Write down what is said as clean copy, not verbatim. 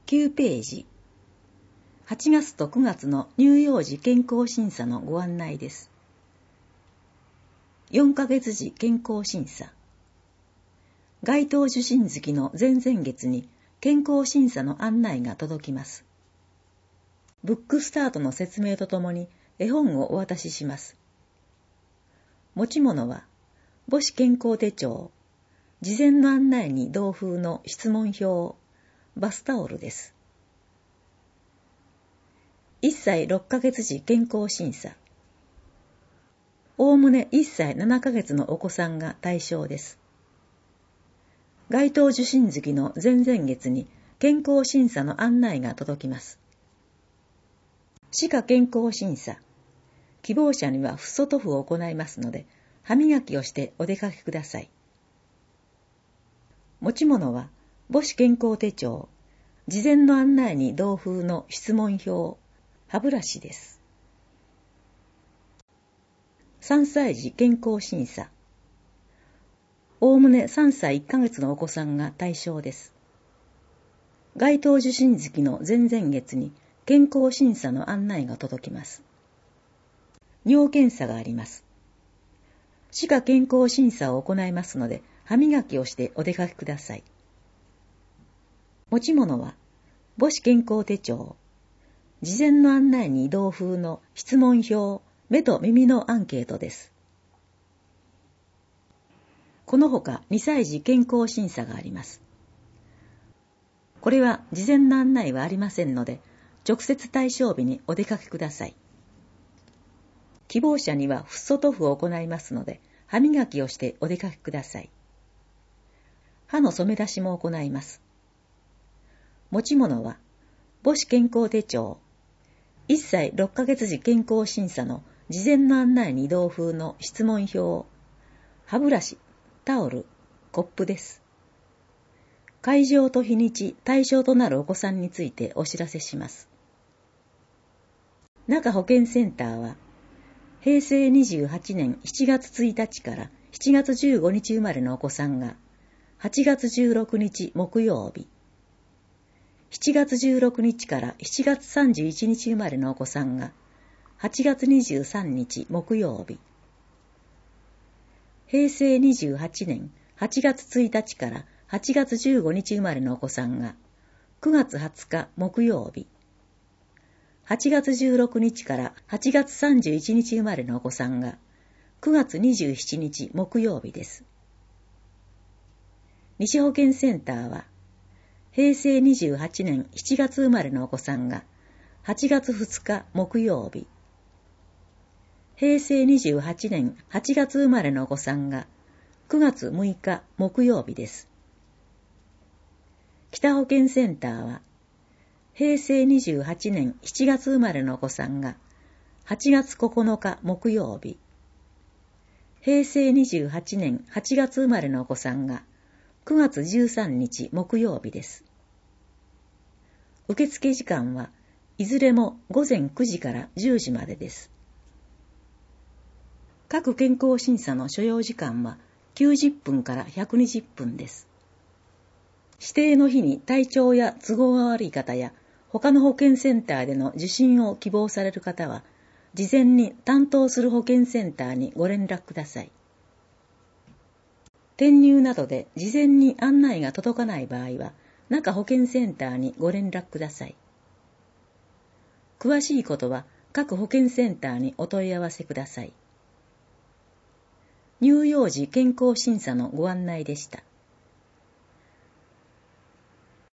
9ページ。8月と9月の乳幼児健康審査のご案内です。4ヶ月時健康審査。該当受診月の前々月に健康審査の案内が届きます。ブックスタートの説明とともに絵本をお渡しします。持ち物は母子健康手帳、事前の案内に同封の質問票、バスタオルです。1歳6ヶ月時健康審査。おおむね1歳7ヶ月のお子さんが対象です。該当受診月の前々月に健康審査の案内が届きます。歯科健康審査。希望者にはフッ素塗布を行いますので、歯磨きをしてお出かけください。持ち物は母子健康手帳、事前の案内に同封の質問票、歯ブラシです。3歳児健康審査。おおむね3歳1ヶ月のお子さんが対象です。該当受診月の前々月に健康審査の案内が届きます。尿検査があります。歯科健康審査を行いますので、歯磨きをしてお出かけください。持ち物は母子健康手帳、事前の案内に同封の質問票、目と耳のアンケートです。このほか2歳児健康審査があります。これは事前の案内はありませんので、直接対象日にお出かけください。希望者にはフッ素塗布を行いますので、歯磨きをしてお出かけください。歯の染め出しも行います。持ち物は母子健康手帳、1歳6ヶ月時健康審査の事前の案内に同封の質問票、歯ブラシ、タオル、コップです。会場と日にち、対象となるお子さんについてお知らせします。中保健センターは、平成28年7月1日から7月15日生まれのお子さんが、8月16日木曜日、7月16日から7月31日生まれのお子さんが、8月23日木曜日、平成28年8月1日から8月15日生まれのお子さんが、9月20日木曜日、8月16日から8月31日生まれのお子さんが、9月27日木曜日です。西保健センターは、平成28年7月生まれのお子さんが、8月2日木曜日、平成28年8月生まれのお子さんが、9月6日木曜日です。北保健センターは、平成28年7月生まれのお子さんが、8月9日木曜日、平成28年8月生まれのお子さんが、9月13日木曜日です。受付時間はいずれも午前9時から10時までです。各健康審査の所要時間は90分から120分です。指定の日に体調や都合が悪い方や他の保健センターでの受診を希望される方は、事前に担当する保健センターにご連絡ください。転入などで事前に案内が届かない場合は、中保健センターにご連絡ください。詳しいことは各保健センターにお問い合わせください。乳幼児健康審査のご案内でした。